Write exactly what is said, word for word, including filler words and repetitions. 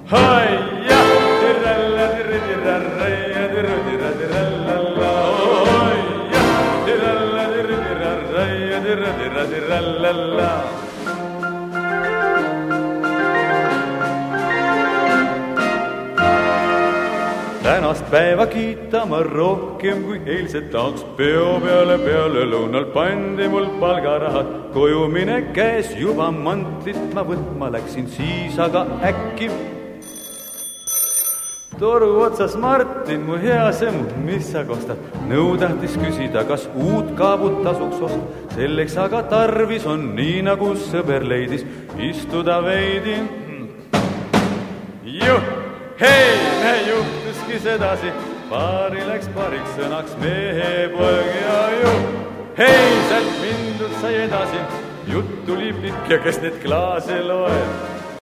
Haia, tirralla, tirri, tirrarraia, tirru, tirra, tirrallalla. Haia, tirralla, tirri, tirrarraia, tirru, tirra, tirrallalla. Tänast päeva kiita ma rohkem kui eilset tahaks. Peo peale peale lõunal pandi mul palgarahad. Koju mine käes juba mantlit ma võtma läksin, siis aga äkki toru otsas Martin, mu hea semu, mis sa kostad? Nõu tähtis küsida, kas uut kaabut tasuks osta. Selleks aga tarvis on, nii nagu sõber leidis, istuda veidi. Juh, hei, me juhtuski sedasi, paari läks paariks sõnaks mehe poeg ja juh. Hei, sealt mindud sai edasi, jutt tuli pikk ja kes need klaase loeb.